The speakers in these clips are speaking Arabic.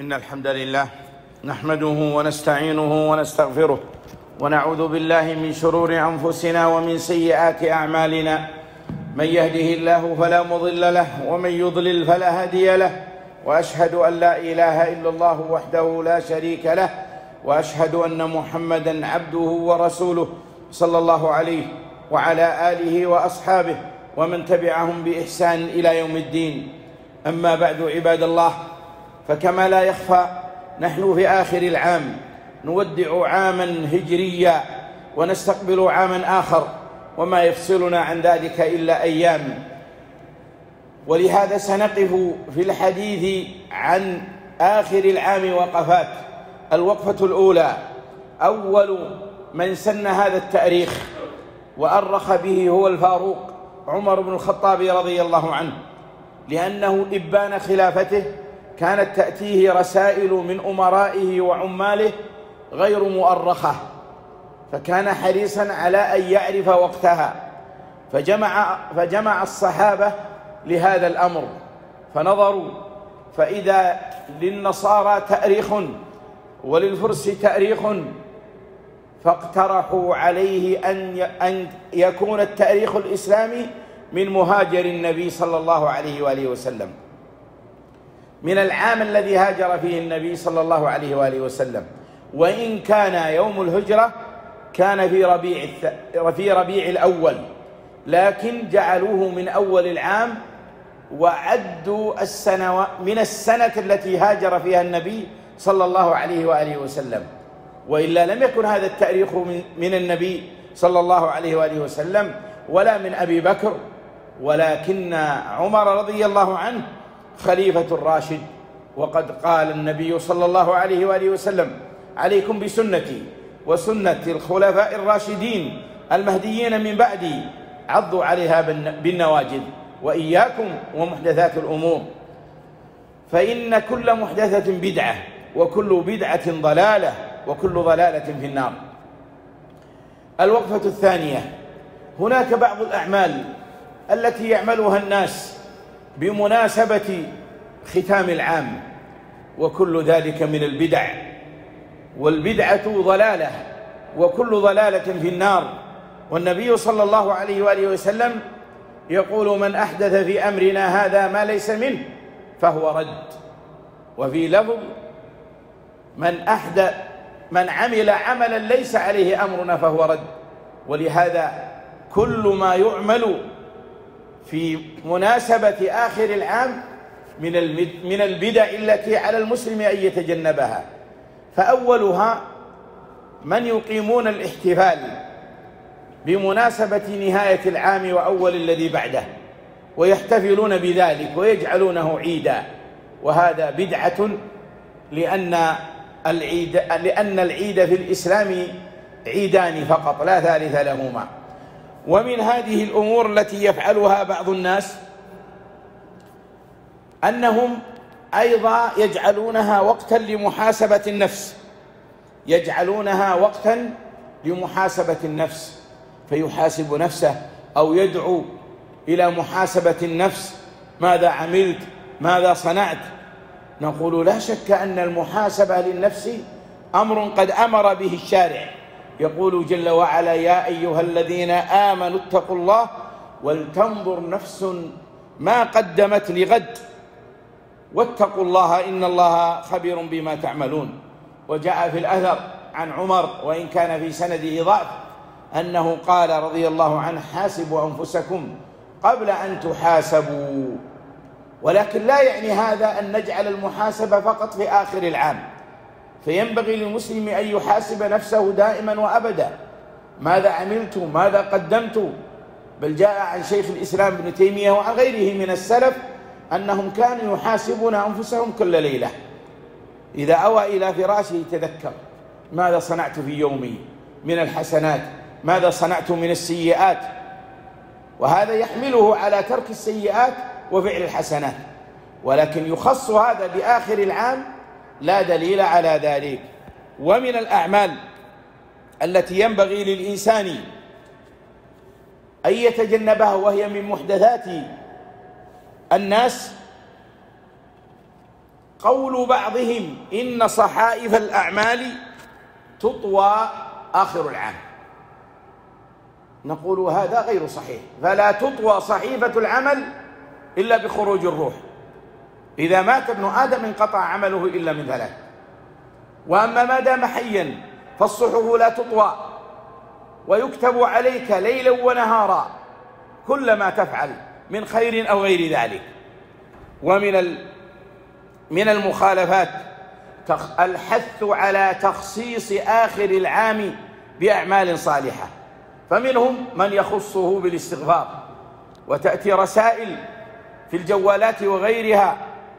إن الحمد لله نحمده ونستعينه ونستغفره ونعوذ بالله من شرور أنفسنا ومن سيئات أعمالنا. من يهده الله فلا مضل له ومن يضلل فلا هادي له، وأشهد أن لا إله إلا الله وحده لا شريك له، وأشهد أن محمدًا عبده ورسوله صلى الله عليه وعلى آله وأصحابه ومن تبعهم بإحسان إلى يوم الدين. أما بعد، عباد الله، فكما لا يخفى نحن في آخر العام نودع عاما هجريا ونستقبل عاما آخر، وما يفصلنا عن ذلك إلا أيام. ولهذا سنقف في الحديث عن آخر العام وقفات. الوقفة الأولى: أول من سن هذا التاريخ وأرخ به هو الفاروق عمر بن الخطاب رضي الله عنه، لأنه إبان خلافته كانت تأتيه رسائل من أمرائه وعماله غير مؤرخة، فكان حريصا على أن يعرف وقتها، فجمع الصحابة لهذا الأمر، فنظروا فإذا للنصارى تاريخ وللفرس تاريخ، فاقترحوا عليه أن يكون التاريخ الإسلامي من مهاجر النبي صلى الله عليه وآله وسلم، من العام الذي هاجر فيه النبي صلى الله عليه وآله وسلم. وإن كان يوم الهجرة كان في ربيع الأول، لكن جعلوه من أول العام، وعدوا السنة من السنة التي هاجر فيها النبي صلى الله عليه وآله وسلم. وإلا لم يكن هذا التاريخ من النبي صلى الله عليه وآله وسلم ولا من أبي بكر، ولكن عمر رضي الله عنه خليفة الراشد. وقد قال النبي صلى الله عليه وآله وسلم: عليكم بسنتي وسنة الخلفاء الراشدين المهديين من بعدي، عضوا عليها بالنواجذ، وإياكم ومحدثات الأمور، فإن كل محدثة بدعة وكل بدعة ضلالة وكل ضلالة في النار. الوقفة الثانية: هناك بعض الأعمال التي يعملها الناس بمناسبة ختام العام، وكل ذلك من البدع، والبدعة ضلالة وكل ضلالة في النار. والنبي صلى الله عليه وآله وسلم يقول: من أحدث في أمرنا هذا ما ليس منه فهو رد. وفي لفظ: من عمل عملا ليس عليه أمرنا فهو رد. ولهذا كل ما يعمل في مناسبة آخر العام من البدع التي على المسلم أن يتجنبها. فأولها من يقيمون الاحتفال بمناسبة نهاية العام وأول الذي بعده، ويحتفلون بذلك ويجعلونه عيدا، وهذا بدعة، لأن العيد في الإسلام عيدان فقط لا ثالث لهما. ومن هذه الأمور التي يفعلها بعض الناس أنهم أيضا يجعلونها وقتا لمحاسبة النفس، فيحاسب نفسه أو يدعو إلى محاسبة النفس: ماذا عملت؟ ماذا صنعت؟ نقول: لا شك أن المحاسبة للنفس أمر قد أمر به الشارع، يقول جل وعلا: يا أيها الذين آمنوا اتقوا الله ولتنظر نفس ما قدمت لغد واتقوا الله إن الله خبير بما تعملون. وجاء في الأثر عن عمر، وإن كان في سنده ضعف، أنه قال رضي الله عنه: حاسبوا أنفسكم قبل أن تحاسبوا. ولكن لا يعني هذا أن نجعل المحاسبة فقط في آخر العام، فينبغي للمسلم أن يحاسب نفسه دائما وأبدا: ماذا عملت؟ ماذا قدمت؟ بل جاء عن شيخ الإسلام ابن تيمية وعن غيره من السلف أنهم كانوا يحاسبون أنفسهم كل ليلة، إذا أوى إلى فراشه تذكر: ماذا صنعت في يومي من الحسنات؟ ماذا صنعت من السيئات؟ وهذا يحمله على ترك السيئات وفعل الحسنات. ولكن يخص هذا بآخر العام، لا دليل على ذلك. ومن الأعمال التي ينبغي للإنسان أن يتجنبها وهي من محدثات الناس قول بعضهم إن صحائف الأعمال تطوى آخر العام، نقول هذا غير صحيح، فلا تطوى صحيفة العمل إلا بخروج الروح. إذا مات ابن آدم انقطع عمله إلا من ثلاث. وأما ما دام حيا فالصحف لا تطوى، ويكتب عليك ليلا ونهارا كل ما تفعل من خير أو غير ذلك. من المخالفات الحث على تخصيص آخر العام بأعمال صالحة، فمنهم من يخصه بالاستغفار، وتأتي رسائل في الجوالات وغيرها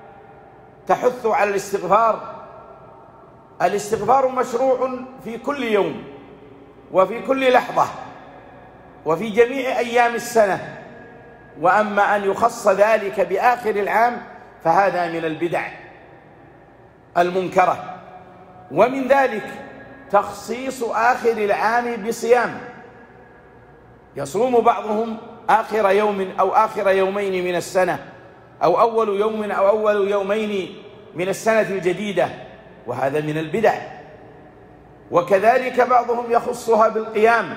تحث على الاستغفار. الاستغفار مشروع في كل يوم وفي كل لحظة وفي جميع أيام السنة، وأما أن يخص ذلك بآخر العام فهذا من البدع المنكرة. ومن ذلك تخصيص آخر العام بصيام، يصوم بعضهم آخر يوم أو آخر يومين من السنة، أو أول يوم أو أول يومين من السنة الجديدة، وهذا من البدع. وكذلك بعضهم يخصها بالقيام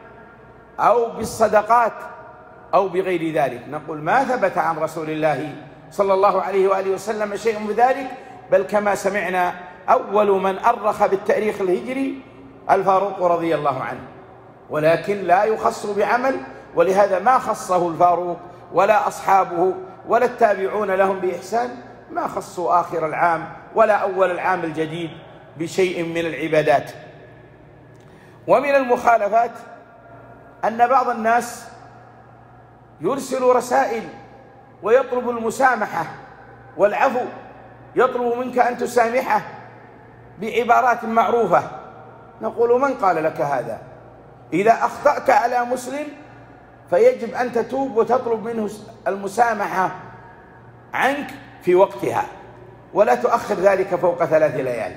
أو بالصدقات أو بغير ذلك. نقول ما ثبت عن رسول الله صلى الله عليه وآله وسلم شيء بذلك، بل كما سمعنا أول من أرخ بالتاريخ الهجري الفاروق رضي الله عنه، ولكن لا يخص بعمل، ولهذا ما خصه الفاروق ولا أصحابه ولا التابعون لهم بإحسان، ما خصوا آخر العام ولا أول العام الجديد بشيء من العبادات. ومن المخالفات أن بعض الناس يرسل رسائل ويطلب المسامحة والعفو، يطلب منك أن تسامحه بعبارات معروفة. نقول من قال لك هذا؟ إذا أخطأت على مسلم فيجب أن تتوب وتطلب منه المسامحة عنك في وقتها، ولا تؤخر ذلك فوق 3 ليال.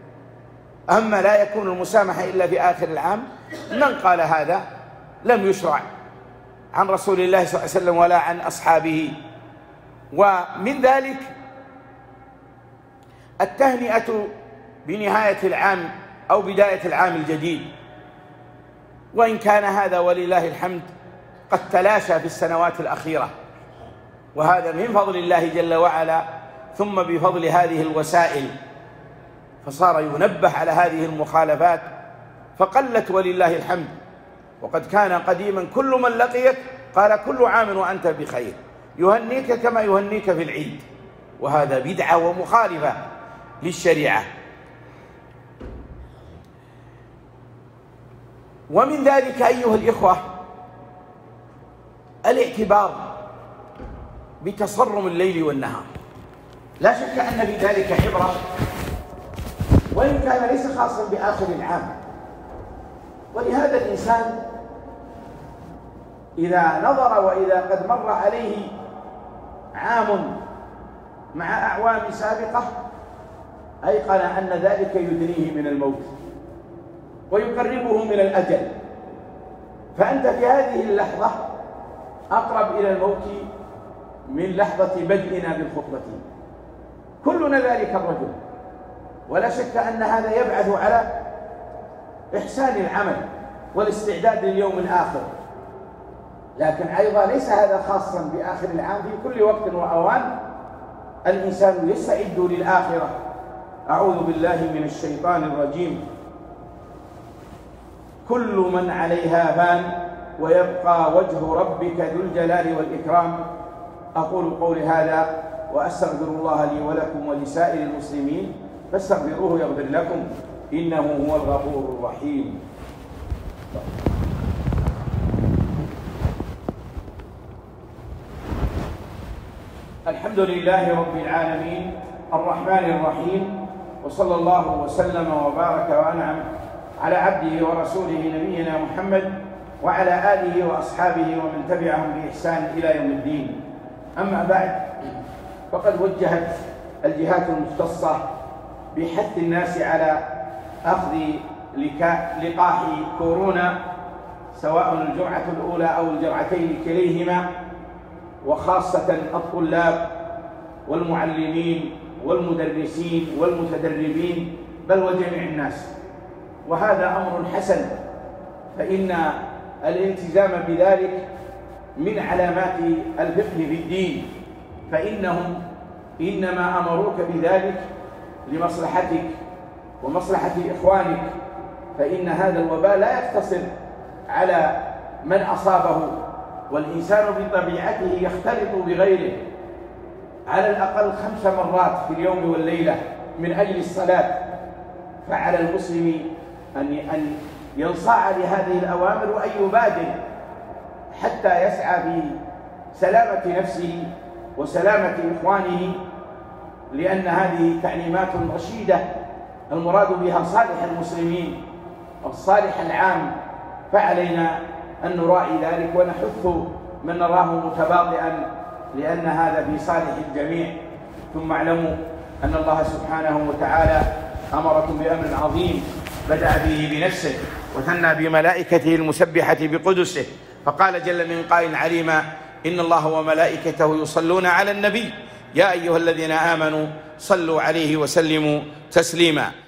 أما لا يكون المسامحة إلا في آخر العام، من قال هذا لم يشرع عن رسول الله صلى الله عليه وسلم ولا عن أصحابه. ومن ذلك التهنئة بنهاية العام أو بداية العام الجديد، وإن كان هذا ولله الحمد قد تلاشى في السنوات الأخيرة، وهذا من فضل الله جل وعلا، ثم بفضل هذه الوسائل فصار ينبه على هذه المخالفات فقلت ولله الحمد. وقد كان قديما كل من لقيك قال كل عام وأنت بخير، يهنيك كما يهنيك في العيد، وهذا بدعة ومخالفة للشريعة. ومن ذلك أيها الإخوة الاعتبار بتصرم الليل والنهار، لا شك أن في ذلك عبرة، وإن كان ليس خاصا بآخر العام. ولهذا الإنسان إذا نظر وإذا قد مر عليه عام مع أعوام سابقة أيقن أن ذلك يدنيه من الموت ويقربه من الأجل، فأنت في هذه اللحظة أقرب إلى الموت من لحظة بدئنا بالخطبة، كلنا ذلك الرجل. ولا شك أن هذا يبعث على إحسان العمل والاستعداد لليوم الآخر، لكن أيضا ليس هذا خاصا بآخر العام، في كل وقت وأوان الإنسان يستعد للآخرة. أعوذ بالله من الشيطان الرجيم. كل من عليها فان ويبقى وجه ربك ذو الجلال والإكرام. أقول قولي هذا وأستغفر الله لي ولكم ولسائر المسلمين، فاستغفروه يغفر لكم، إنه هو الغفور الرحيم. الحمد لله رب العالمين الرحمن الرحيم، وصلى الله وسلم وبارك وأنعم على عبده ورسوله نبينا محمد وعلى آله وأصحابه ومن تبعهم بإحسان إلى يوم الدين. أما بعد، فقد وجهت الجهات المختصة بحث الناس على أخذ لقاح كورونا، سواء الجرعة الأولى أو الجرعتين كليهما، وخاصة الطلاب والمعلمين والمدرسين والمتدربين بل وجميع الناس، وهذا أمر حسن، فإن الالتزام بذلك من علامات الفقه في الدين، فإنهم إنما أمروك بذلك لمصلحتك ومصلحة إخوانك، فإن هذا الوباء لا يقتصر على من أصابه، والإنسان بطبيعته يختلط بغيره على الأقل 5 مرات في اليوم والليلة من أجل الصلاة، فعلى المسلم أن ينصاع لهذه الأوامر وأن يبادر حتى يسعى بسلامة نفسه وسلامة إخوانه، لأن هذه تعليمات رشيدة المراد بها صالح المسلمين الصالح العام، فعلينا أن نراعي ذلك ونحث من نراه متباطئا، لأن هذا في صالح الجميع. ثم اعلموا أن الله سبحانه وتعالى أمركم بأمر عظيم بدأ به بنفسه وثنى بملائكته المسبحة بقدسه، فقال جل من قائل عليما: إن الله وملائكته يصلون على النبي يا أيها الذين آمنوا صلوا عليه وسلموا تسليما.